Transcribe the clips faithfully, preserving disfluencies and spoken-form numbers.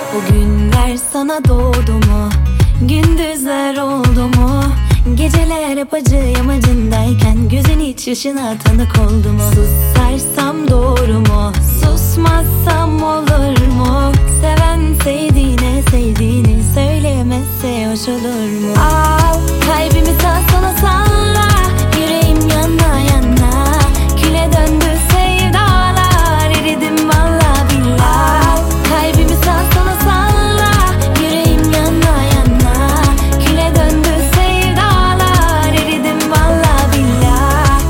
O günler sana doğdu mu? Gündüzler oldu mu? Geceler hep acı yamacındayken gözün hiç yaşına tanık oldu mu? Susarsam doğru mu? Susmazsam olur mu? Seven sevdiğine sevdiğini söyleyemezse hoş olur mu? Al kalbimi sağa sola salla, yüreğim yana yana, küle döndü sevdalar, eridim valla billah. Al kalbimi sağa sola salla, yüreğim yana yana, küle döndü sevdalar, eridim valla billah.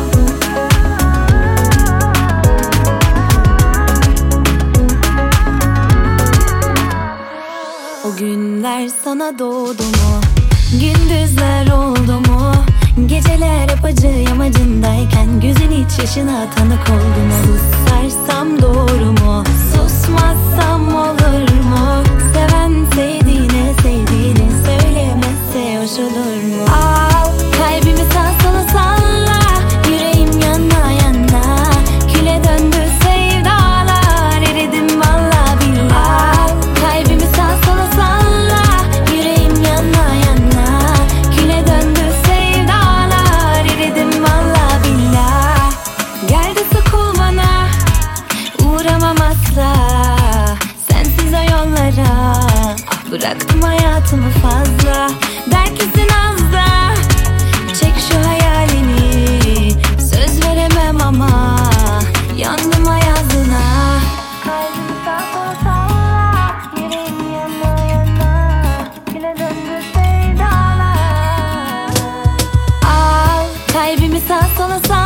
O günler sana doğdu mu? Gündüzler oldu mu? Geceler hep acı yamacındayken gözün hiç yaşına tanık oldu mu? Susarsam doğru mu? Susmazsam olur mu? Seven sevdiğine sevdiğini söyleyemezse hoş olur mu? Al kalbimi sağa sola salla, yüreğim yana yana, küle döndü sevdalar, eridim valla billah. Al kalbimi sağa sola salla, yüreğim yana yana, küle döndü sevdalar, eridim valla billah. Gel de sokul bana, uğramam asla sensiz o yollara. Ah, bıraktım hayatımı fazla, dertlisin az da, çek şu hayalini, söz veremem ama yandım ayazına. Kalbimi sağa sola salla, yüreğim yana yana, küle döndü sevdalar. Al kalbimi sağa sola salla,